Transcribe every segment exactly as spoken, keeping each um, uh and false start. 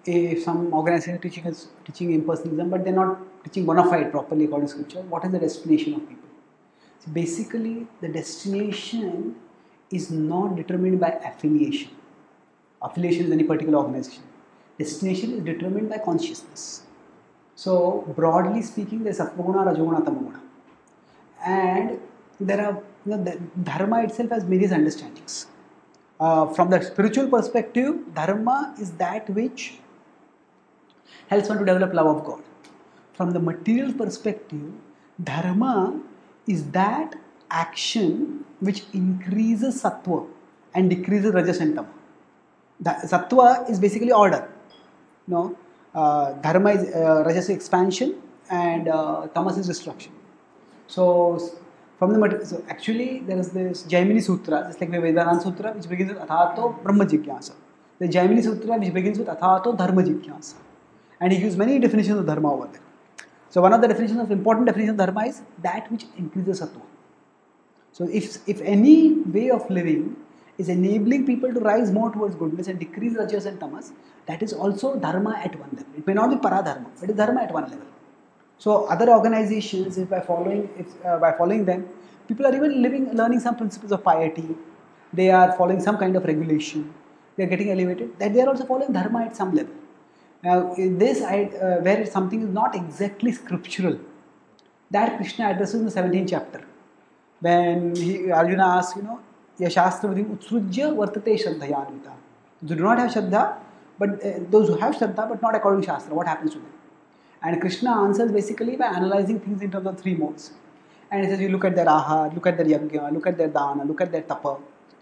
if some organization is teaching us teaching impersonalism, but they're not teaching bona fide properly according to scripture, what is the destination of people? So basically, the destination is not determined by affiliation. Affiliation is any particular organization. Destination is determined by consciousness. So broadly speaking, there is Sattva-guna, Rajoguna, Tamoguna, and there are, you know, the dharma itself has various understandings. Uh, from the spiritual perspective, dharma is that which helps one to develop love of God. From the material perspective, dharma is that action which increases sattva and decreases rajas and tama. Sattva is basically order. No, uh, dharma is uh, rajas expansion and uh, tamas is destruction. So from the so actually there is this Jaimini Sutra, just like the Vedanta Sutra, which begins with Athato Brahma Jigyasa. The Jaimini Sutra which begins with Athato Dharma Jigyasa, and he gives many definitions of dharma over there. So one of the definitions of important definitions of dharma is that which increases sattva. So if if any way of living is enabling people to rise more towards goodness and decrease rajas and tamas, that is also dharma at one level. It may not be paradharma, but it is dharma at one level. So other organizations, if by following, if uh, by following them, people are even living, learning some principles of piety. They are following some kind of regulation. They are getting elevated. That they are also following dharma at some level. Now, in this, I, uh, where something is not exactly scriptural, that Krishna addresses in the seventeenth chapter, when he, Arjuna asks, you know, Yashastra vidhim utsrujya vartate shraddhayanvita. Those who do not have shraddha, but uh, those who have shraddha but not according to Shastra, what happens to them? And Krishna answers basically by analyzing things in terms of three modes. And he says, you look at their ahar, look at their yajna, look at their dana, look at their tapa.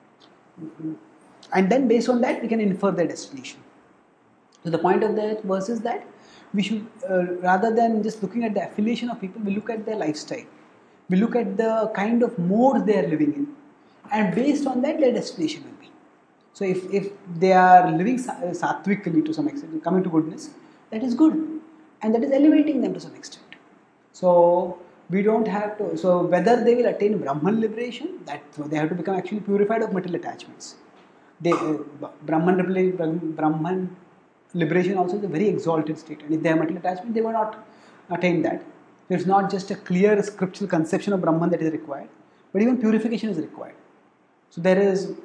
And then based on that, we can infer their destination. So the point of that verse is that we should, uh, rather than just looking at the affiliation of people, we look at their lifestyle. We look at the kind of mode they are living in. And based on that, their destination will be. So if, if they are living sattvically to some extent, coming to goodness, that is good. And that is elevating them to some extent. So we don't have to, so whether they will attain Brahman liberation, that so they have to become actually purified of material attachments. They, uh, Brahman, Brahman liberation also is a very exalted state, and if they have material attachment, they will not attain that. So it's not just a clear scriptural conception of Brahman that is required, but even purification is required. So there is,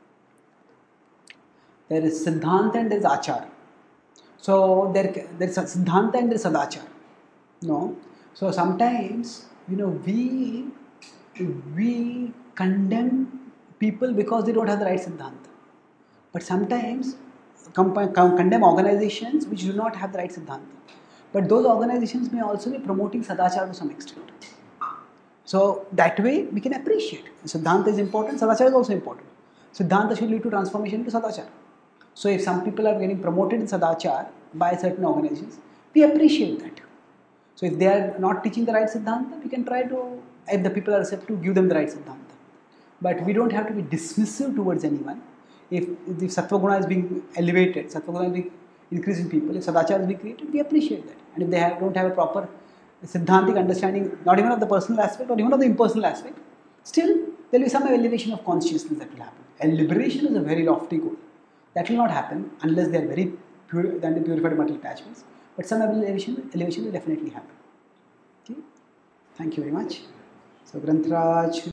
there is Siddhanta and there is Achar. So there, there is Siddhanta and there is Sadachar. No. So sometimes, you know, we we condemn people because they don't have the right Siddhanta. But sometimes condemn organizations which do not have the right Siddhanta. But those organizations may also be promoting Sadachar to some extent. So that way we can appreciate. Siddhanta is important, Sadachar is also important. Siddhanta should lead to transformation into Sadachar. So if some people are getting promoted in Sadachar by certain organizations, we appreciate that. So if they are not teaching the right Siddhanta, we can try to, if the people are receptive, give them the right Siddhanta. But we don't have to be dismissive towards anyone. If the Sattva Guna is being elevated, Sattva Guna is being increased in people, if Sadachar is being created, we appreciate that. And if they have, don't have a proper Siddhantic understanding, not even of the personal aspect or even of the impersonal aspect, still there will be some elevation of consciousness that will happen. And liberation is a very lofty goal. That will not happen unless they are very pure, then they purified material attachments. But some elevation, elevation will definitely happen. Okay? Thank you very much. So Granthraj.